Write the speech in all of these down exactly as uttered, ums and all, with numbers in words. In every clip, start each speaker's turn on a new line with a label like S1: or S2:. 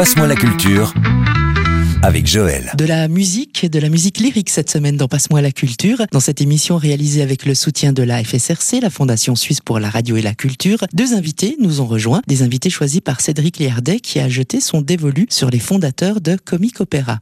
S1: Passe-moi la culture avec Joël.
S2: De la musique, de la musique lyrique cette semaine dans Passe-moi la culture. Dans cette émission réalisée avec le soutien de la F S R C, la Fondation Suisse pour la radio et la culture, deux invités nous ont rejoints. Des invités choisis par Cédric Liardet qui a jeté son dévolu sur les fondateurs de Comic Opera.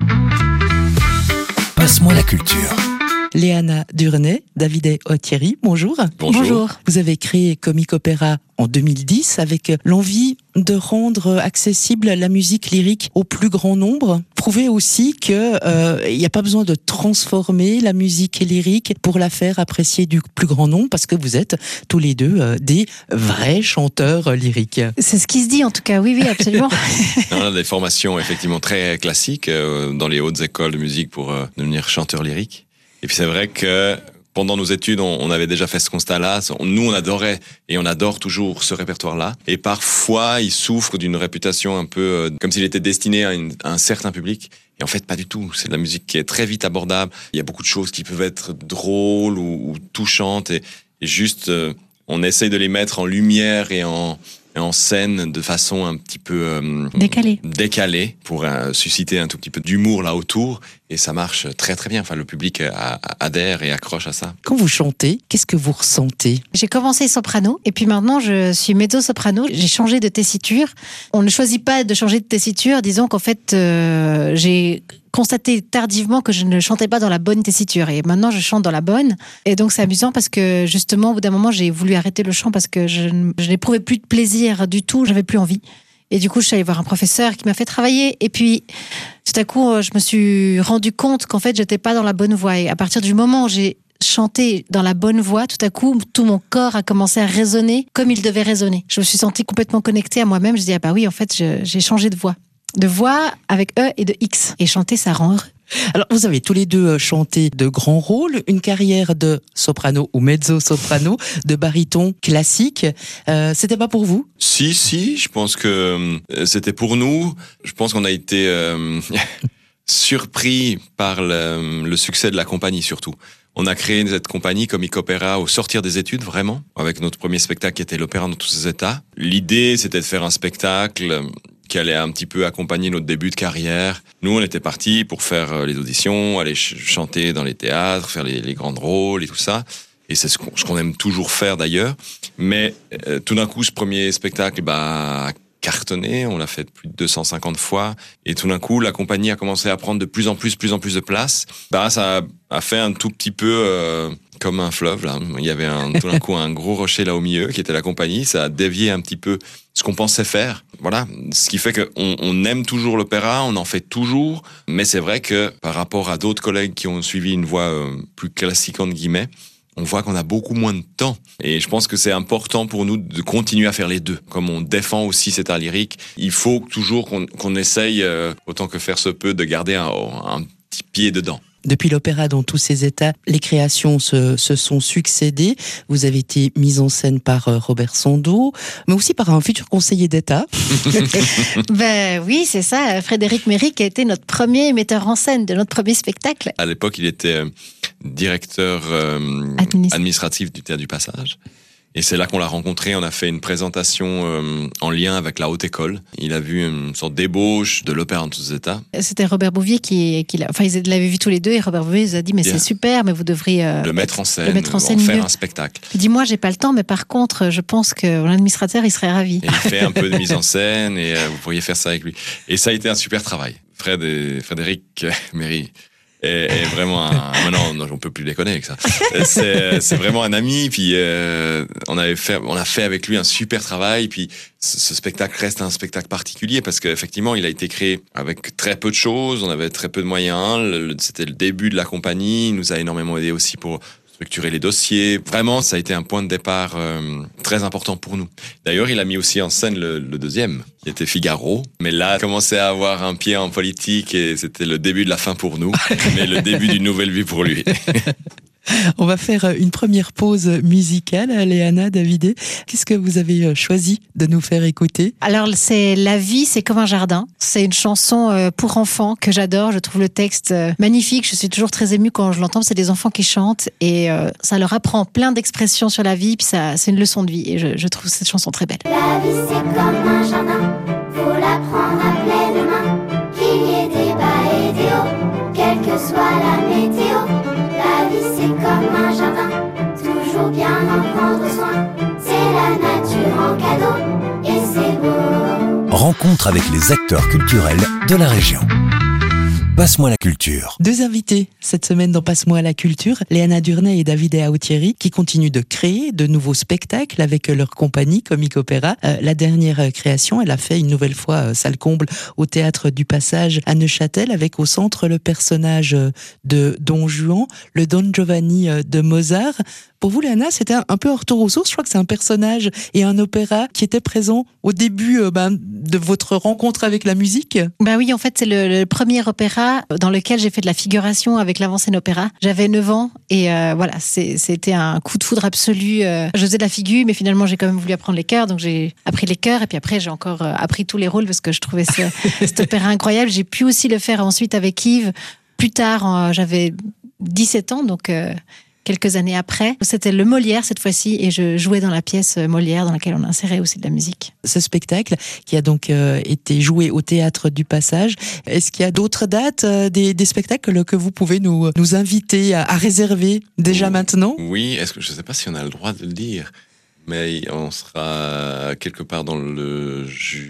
S1: Passe-moi la culture.
S2: Léana Durnay, David Thierry, bonjour.
S3: Bonjour. Bonjour.
S2: Vous avez créé Comic Opera en deux mille dix avec l'envie de rendre accessible la musique lyrique au plus grand nombre. Prouvez aussi que euh, il n'y a pas besoin de transformer la musique lyrique pour la faire apprécier du plus grand nombre parce que vous êtes tous les deux euh, des vrais chanteurs lyriques.
S3: C'est ce qui se dit en tout cas, oui, oui, absolument.
S4: On a des formations effectivement très classiques euh, dans les hautes écoles de musique pour euh, devenir chanteur lyrique. Et puis c'est vrai que pendant nos études, on, on avait déjà fait ce constat-là. Nous, on adorait et on adore toujours ce répertoire-là. Et parfois, il souffre d'une réputation un peu euh, comme s'il était destiné à, une, à un certain public. Et en fait, pas du tout. C'est de la musique qui est très vite abordable. Il y a beaucoup de choses qui peuvent être drôles ou, ou touchantes. Et, et juste, euh, on essaye de les mettre en lumière et en... en scène de façon un petit peu euh,
S3: décalée
S4: décalée pour euh, susciter un tout petit peu d'humour là autour et ça marche très très bien. Enfin, le public a, a, adhère et accroche à ça.
S2: Quand vous chantez, qu'est-ce que vous ressentez?
S3: J'ai commencé soprano et puis maintenant je suis mezzo-soprano. J'ai changé de tessiture. On ne choisit pas de changer de tessiture. Disons qu'en fait euh, j'ai constaté tardivement que je ne chantais pas dans la bonne tessiture et maintenant je chante dans la bonne et donc c'est amusant parce que justement au bout d'un moment j'ai voulu arrêter le chant parce que je, je n'éprouvais plus de plaisir du tout, j'avais plus envie et du coup je suis allée voir un professeur qui m'a fait travailler et puis tout à coup je me suis rendu compte qu'en fait j'étais pas dans la bonne voie et à partir du moment où j'ai chanté dans la bonne voie, tout à coup tout mon corps a commencé à résonner comme il devait résonner. Je me suis sentie complètement connectée à moi-même, je dis ah bah oui en fait je, j'ai changé de voix. De voix avec E et de X. Et chanter, ça rend heureux.
S2: Alors, vous avez tous les deux chanté de grands rôles, une carrière de soprano ou mezzo-soprano, de baryton classique. Euh, c'était pas pour vous?
S4: Si, si, je pense que euh, c'était pour nous. Je pense qu'on a été euh, surpris par le, le succès de la compagnie, surtout. On a créé cette compagnie Comic Opera au sortir des études, vraiment, avec notre premier spectacle qui était l'opéra dans tous ses états. L'idée, c'était de faire un spectacle qui allait un petit peu accompagner notre début de carrière. Nous, on était partis pour faire les auditions, aller ch- chanter dans les théâtres, faire les, les grands rôles et tout ça. Et c'est ce qu'on, ce qu'on aime toujours faire d'ailleurs. Mais euh, tout d'un coup, ce premier spectacle bah, a cartonné. On l'a fait plus de deux cent cinquante fois. Et tout d'un coup, la compagnie a commencé à prendre de plus en plus, plus en plus de place. Bah, ça a, a fait un tout petit peu... Euh, comme un fleuve, là. Il y avait un, tout d'un coup un gros rocher là au milieu qui était la compagnie. Ça a dévié un petit peu ce qu'on pensait faire. Voilà. Ce qui fait qu'on on aime toujours l'opéra, on en fait toujours. Mais c'est vrai que par rapport à d'autres collègues qui ont suivi une voie euh, plus classique, entre guillemets, on voit qu'on a beaucoup moins de temps. Et je pense que c'est important pour nous de continuer à faire les deux. Comme on défend aussi cet art lyrique, il faut toujours qu'on, qu'on essaye, euh, autant que faire se peut, de garder un, un petit pied dedans.
S2: Depuis l'opéra dans tous ses états, les créations se, se sont succédées. Vous avez été mise en scène par Robert Sando, mais aussi par un futur conseiller d'État.
S3: Ben oui, c'est ça. Frédéric Méry qui a été notre premier metteur en scène de notre premier spectacle.
S4: À l'époque, il était directeur euh, Administ- administratif du Théâtre du Passage. Et c'est là qu'on l'a rencontré, on a fait une présentation euh, en lien avec la haute école. Il a vu une sorte d'ébauche de l'opéra dans tous les états.
S3: C'était Robert Bouvier qui, qui l'a, enfin ils l'avaient vu tous les deux et Robert Bouvier nous a dit mais Bien. c'est super, mais vous devriez euh,
S4: le mettre en scène,
S3: le mettre en, scène
S4: en faire
S3: mieux.
S4: un spectacle.
S3: Il dit moi j'ai pas le temps, mais par contre je pense que l'administrateur il serait ravi.
S4: Et il fait un peu de mise en scène et euh, vous pourriez faire ça avec lui. Et ça a été un super travail. Fred et Frédéric Méry. Et, et vraiment un, maintenant non, on peut plus déconner avec ça. C'est, c'est vraiment un ami. Puis euh, on avait fait, on a fait avec lui un super travail. Puis ce, ce spectacle reste un spectacle particulier parce qu'effectivement il a été créé avec très peu de choses. On avait très peu de moyens. Le, c'était le début de la compagnie. Il nous a énormément aidé aussi pour structurer les dossiers. Vraiment, ça a été un point de départ euh, très important pour nous. D'ailleurs, il a mis aussi en scène le, le deuxième, qui était Figaro. Mais là, il commençait à avoir un pied en politique et c'était le début de la fin pour nous, mais le début d'une nouvelle vie pour lui.
S2: On va faire une première pause musicale. Léana, David, qu'est-ce que vous avez choisi de nous faire écouter?
S3: Alors, c'est La vie, c'est comme un jardin. C'est une chanson pour enfants que j'adore. Je trouve le texte magnifique. Je suis toujours très émue quand je l'entends. C'est des enfants qui chantent et ça leur apprend plein d'expressions sur la vie. Puis ça, c'est une leçon de vie et je, je trouve cette chanson très belle.
S5: La vie, c'est comme un jardin. Faut la prendre à pleine main.
S1: rencontre avec les acteurs culturels de la région. Passe-moi la culture.
S2: Deux invités cette semaine dans Passe-moi la culture, Léana Durnay et David Aoutieri, qui continuent de créer de nouveaux spectacles avec leur compagnie Comic Opéra. Euh, la dernière création, elle a fait une nouvelle fois euh, salle comble au Théâtre du Passage à Neuchâtel, avec au centre le personnage de Don Juan, le Don Giovanni de Mozart. Pour vous, Léana, c'était un peu un retour aux sources. Je crois que c'est un personnage et un opéra qui était présent au début euh, ben, de votre rencontre avec la musique.
S3: Bah oui, en fait, c'est le, le premier opéra dans lequel j'ai fait de la figuration avec l'Avant-Scène Opéra. J'avais neuf ans et euh, voilà, c'est, c'était un coup de foudre absolu. Euh, je faisais de la figure, mais finalement, j'ai quand même voulu apprendre les chœurs. Donc, j'ai appris les chœurs et puis après, j'ai encore euh, appris tous les rôles parce que je trouvais ce, cet opéra incroyable. J'ai pu aussi le faire ensuite avec Yves. Plus tard, euh, j'avais dix-sept ans, donc... Euh, quelques années après. C'était le Molière cette fois-ci et je jouais dans la pièce Molière dans laquelle on insérait aussi de la musique.
S2: Ce spectacle qui a donc euh, été joué au Théâtre du Passage, est-ce qu'il y a d'autres dates, euh, des, des spectacles que vous pouvez nous, nous inviter à, à réserver déjà
S4: oui,
S2: maintenant ?
S4: Oui, est-ce que, je ne sais pas si on a le droit de le dire, mais on sera quelque part dans le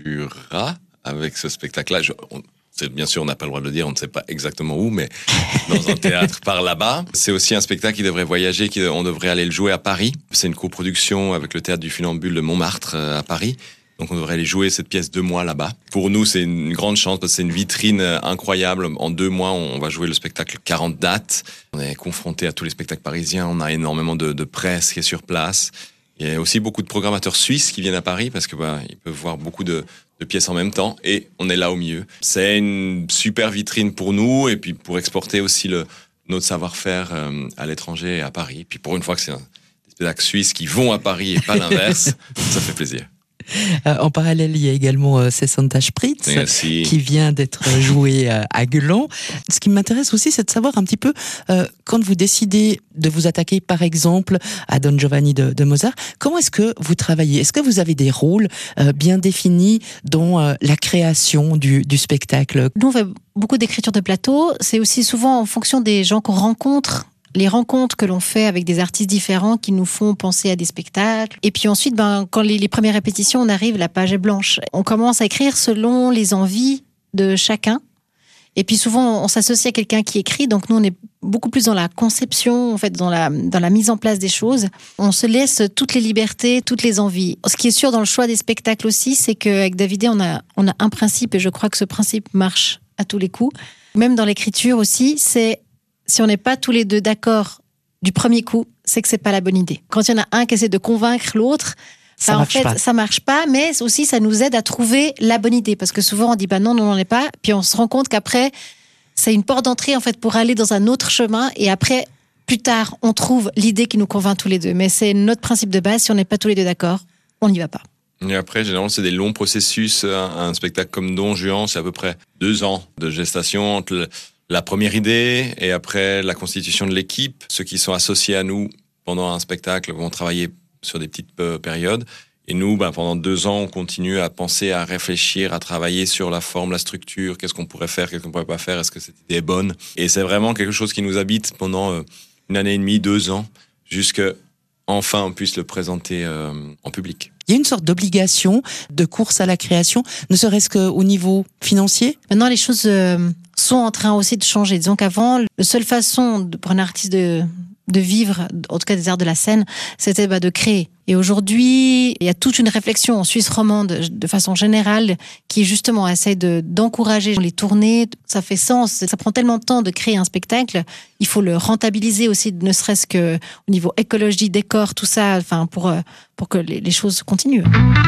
S4: Jura avec ce spectacle-là. Je, on, C'est, bien sûr, on n'a pas le droit de le dire, on ne sait pas exactement où, mais dans un théâtre par là-bas. C'est aussi un spectacle qui devrait voyager, qui, on devrait aller le jouer à Paris. C'est une coproduction avec le Théâtre du Funambule de Montmartre à Paris. Donc on devrait aller jouer cette pièce deux mois là-bas. Pour nous, c'est une grande chance parce que c'est une vitrine incroyable. En deux mois, on va jouer le spectacle quarante dates. On est confronté à tous les spectacles parisiens. On a énormément de, de presse qui est sur place. Il y a aussi beaucoup de programmateurs suisses qui viennent à Paris parce que bah, ils peuvent voir beaucoup de, de pièces en même temps et on est là au milieu. C'est une super vitrine pour nous et puis pour exporter aussi le, notre savoir-faire euh, à l'étranger et à Paris. Puis pour une fois que c'est un spectacle suisse qui vont à Paris et pas l'inverse, ça fait plaisir.
S2: Euh, en parallèle, il y a également euh, Sessanta Spritz
S4: Merci.
S2: Qui vient d'être joué euh, à Gland. Ce qui m'intéresse aussi, c'est de savoir un petit peu, euh, quand vous décidez de vous attaquer, par exemple, à Don Giovanni de, de Mozart, comment est-ce que vous travaillez ? Est-ce que vous avez des rôles euh, bien définis dans euh, la création du, du spectacle ?
S3: Nous, on fait beaucoup d'écriture de plateau. C'est aussi souvent en fonction des gens qu'on rencontre. Les rencontres que l'on fait avec des artistes différents qui nous font penser à des spectacles. Et puis ensuite, ben, quand les, les premières répétitions, on arrive, la page est blanche. On commence à écrire selon les envies de chacun. Et puis souvent, on s'associe à quelqu'un qui écrit. Donc nous, on est beaucoup plus dans la conception, en fait, dans la, dans la mise en place des choses. On se laisse toutes les libertés, toutes les envies. Ce qui est sûr dans le choix des spectacles aussi, c'est qu'avec David, on a, on a un principe, et je crois que ce principe marche à tous les coups. Même dans l'écriture aussi, c'est si on n'est pas tous les deux d'accord du premier coup, c'est que c'est pas la bonne idée. Quand il y en a un qui essaie de convaincre l'autre,
S2: ça
S3: bah,
S2: marche
S3: en fait,
S2: pas.
S3: ça marche pas, mais aussi ça nous aide à trouver la bonne idée. Parce que souvent on dit bah non, non, on n'en est pas. Puis on se rend compte qu'après, c'est une porte d'entrée en fait pour aller dans un autre chemin. Et après, plus tard, on trouve l'idée qui nous convainc tous les deux. Mais c'est notre principe de base. Si on n'est pas tous les deux d'accord, on n'y va pas.
S4: Et après, généralement, c'est des longs processus. Un, un spectacle comme Don Juan, c'est à peu près deux ans de gestation entre le, la première idée et après la constitution de l'équipe. Ceux qui sont associés à nous pendant un spectacle vont travailler sur des petites périodes. Et nous, ben, pendant deux ans, on continue à penser, à réfléchir, à travailler sur la forme, la structure, qu'est-ce qu'on pourrait faire, qu'est-ce qu'on pourrait pas faire, est-ce que cette idée est bonne. Et c'est vraiment quelque chose qui nous habite pendant une année et demie, deux ans, jusqu'à enfin on puisse le présenter euh, en public.
S2: Il y a une sorte d'obligation de course à la création, ne serait-ce qu'au niveau financier.
S3: Maintenant, les choses euh, sont en train aussi de changer. Disons qu'avant, la seule façon de, pour un artiste de, de vivre, en tout cas des arts de la scène, c'était bah, de créer. Et aujourd'hui, il y a toute une réflexion en Suisse romande, de façon générale, qui justement essaie de, d'encourager les tournées. Ça fait sens. Ça prend tellement de temps de créer un spectacle. Il faut le rentabiliser aussi, ne serait-ce que au niveau écologie, décor, tout ça, enfin, pour, pour que les, les choses continuent.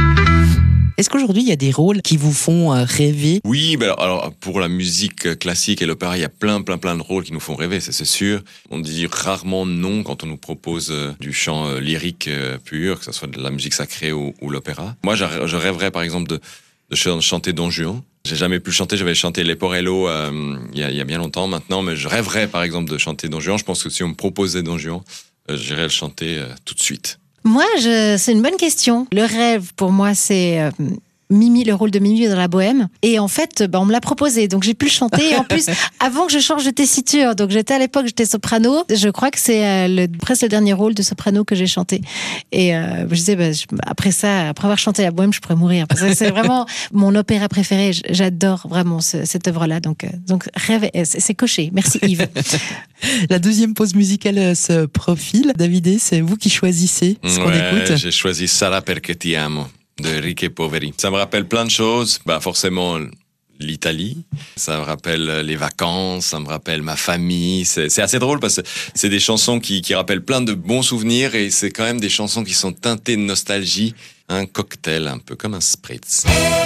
S2: Est-ce qu'aujourd'hui, il y a des rôles qui vous font rêver ?
S4: Oui, ben alors, alors pour la musique classique et l'opéra, il y a plein, plein, plein de rôles qui nous font rêver, c'est, c'est sûr. On dit rarement non quand on nous propose euh, du chant euh, lyrique euh, pur, que ce soit de la musique sacrée ou, ou l'opéra. Moi, je, je rêverais par exemple de, de chanter Don Juan. J'ai jamais pu le chanter, j'avais chanté Leporello euh, il, y a, il y a bien longtemps maintenant, mais je rêverais par exemple de chanter Don Juan. Je pense que si on me proposait Don Juan, euh, j'irais le chanter euh, tout de suite.
S3: Moi, je, c'est une bonne question. Le rêve, pour moi, c'est euh, Mimi, le rôle de Mimi dans La Bohème. Et en fait, bah, on me l'a proposé, donc j'ai pu le chanter. Et en plus, avant que je change de tessiture, donc j'étais à l'époque, j'étais soprano. Je crois que c'est euh, le, presque le dernier rôle de soprano que j'ai chanté. Et euh, je disais, bah, je, après ça, après avoir chanté La Bohème, je pourrais mourir. Parce que c'est vraiment mon opéra préféré. J'adore vraiment ce, cette œuvre-là. Donc, euh, donc rêve, c'est, c'est coché. Merci Yves.
S2: La deuxième pause musicale se profile. David, c'est vous qui choisissez ce qu'on
S4: ouais,
S2: écoute.
S4: J'ai choisi Sarà perché ti amo de Ricche Poveri. Ça me rappelle plein de choses. Bah forcément l'Italie. Ça me rappelle les vacances. Ça me rappelle ma famille. C'est, c'est assez drôle parce que c'est des chansons qui, qui rappellent plein de bons souvenirs et c'est quand même des chansons qui sont teintées de nostalgie. Un cocktail, un peu comme un spritz.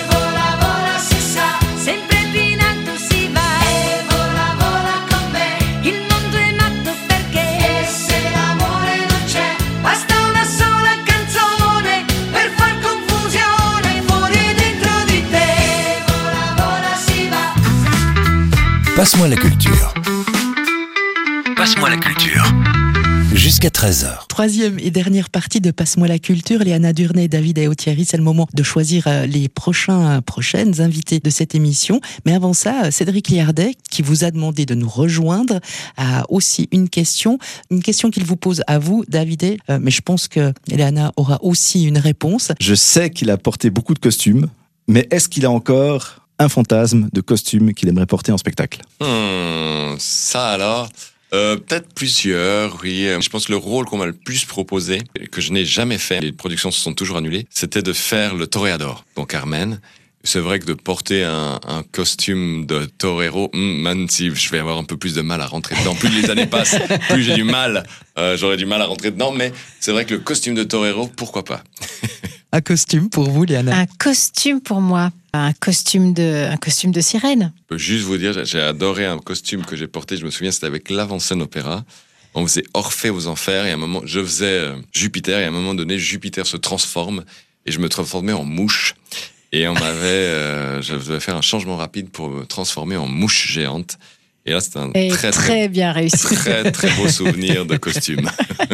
S1: Passe-moi la culture. Passe-moi la culture. Jusqu'à treize heures.
S2: Troisième et dernière partie de Passe-moi la culture. Léana Durnay, David Aotieri, c'est le moment de choisir les prochains, prochaines invités de cette émission. Mais avant ça, Cédric Liardet, qui vous a demandé de nous rejoindre, a aussi une question. Une question qu'il vous pose à vous, David. Euh, mais je pense que Léana aura aussi une réponse.
S5: Je sais qu'il a porté beaucoup de costumes, mais est-ce qu'il a encore un fantasme de costume qu'il aimerait porter en spectacle?
S4: Hmm, ça alors euh, peut-être plusieurs, oui. Je pense que le rôle qu'on m'a le plus proposé, que je n'ai jamais fait, les productions se sont toujours annulées, c'était de faire le toréador, donc Carmen. C'est vrai que de porter un, un costume de torero, hmm, même si je vais avoir un peu plus de mal à rentrer dedans, plus les années passent, plus j'ai du mal, euh, j'aurais du mal à rentrer dedans, mais c'est vrai que le costume de torero, pourquoi pas?
S2: Un costume pour vous, Léana?
S3: Un costume pour moi. Un costume de, un costume de sirène.
S4: Je peux juste vous dire, j'ai adoré un costume que j'ai porté, je me souviens, c'était avec l'Avant-Scène Opéra. On faisait Orphée aux Enfers et à un moment, je faisais euh, Jupiter et à un moment donné, Jupiter se transforme et je me transformais en mouche. Et on m'avait, euh, je devais faire un changement rapide pour me transformer en mouche géante. Et là, c'était un
S3: et
S4: très,
S3: très,
S4: très
S3: bien réussi.
S4: Très, très beau souvenir de costume.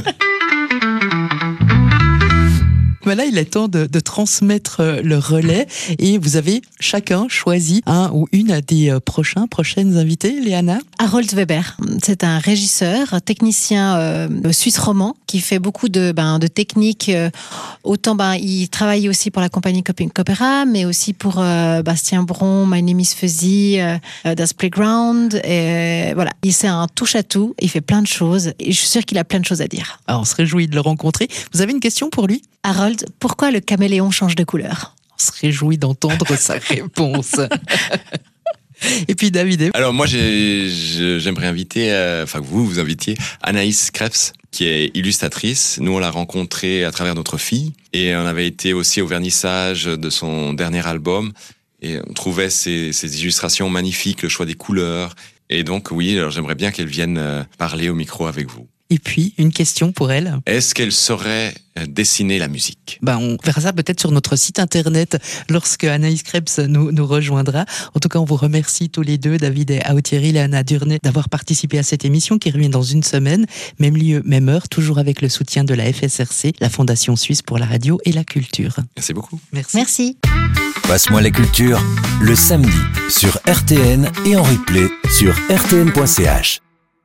S2: Voilà, il est temps de, de transmettre le relais et vous avez chacun choisi un ou une des prochains, prochaines invités, Léana.
S3: Harold Weber, c'est un régisseur, technicien euh, suisse romand qui fait beaucoup de, ben, de techniques. Euh, autant, ben, il travaille aussi pour la compagnie Copéra, mais aussi pour euh, Bastien Bron, My Name is Fuzzy, euh, Das Playground. Et, voilà, il c'est un touche-à-tout, il fait plein de choses et je suis sûre qu'il a plein de choses à dire.
S2: Alors, on se réjouit de le rencontrer. Vous avez une question pour lui?
S3: Harold, pourquoi le caméléon change de couleur?
S2: On se réjouit d'entendre sa réponse. Et puis David.
S4: Alors moi j'ai, j'aimerais inviter, euh, enfin que vous vous invitiez Anaïs Krebs, qui est illustratrice. Nous on l'a rencontrée à travers notre fille et on avait été aussi au vernissage de son dernier album et on trouvait ses, ses illustrations magnifiques, le choix des couleurs. Et donc oui, alors j'aimerais bien qu'elle vienne euh, parler au micro avec vous.
S2: Et puis, une question pour elle.
S4: Est-ce qu'elle saurait dessiner la musique?
S2: Ben, on verra ça peut-être sur notre site internet lorsque Anaïs Krebs nous, nous rejoindra. En tout cas, on vous remercie tous les deux, David Aotieri et Léana Durnay, d'avoir participé à cette émission qui revient dans une semaine. Même lieu, même heure, toujours avec le soutien de la F S R C, la Fondation Suisse pour la radio et la culture.
S4: Merci beaucoup.
S2: Merci.
S3: Merci.
S1: Passe-moi la culture, le samedi sur R T N et en replay sur r t n point c h.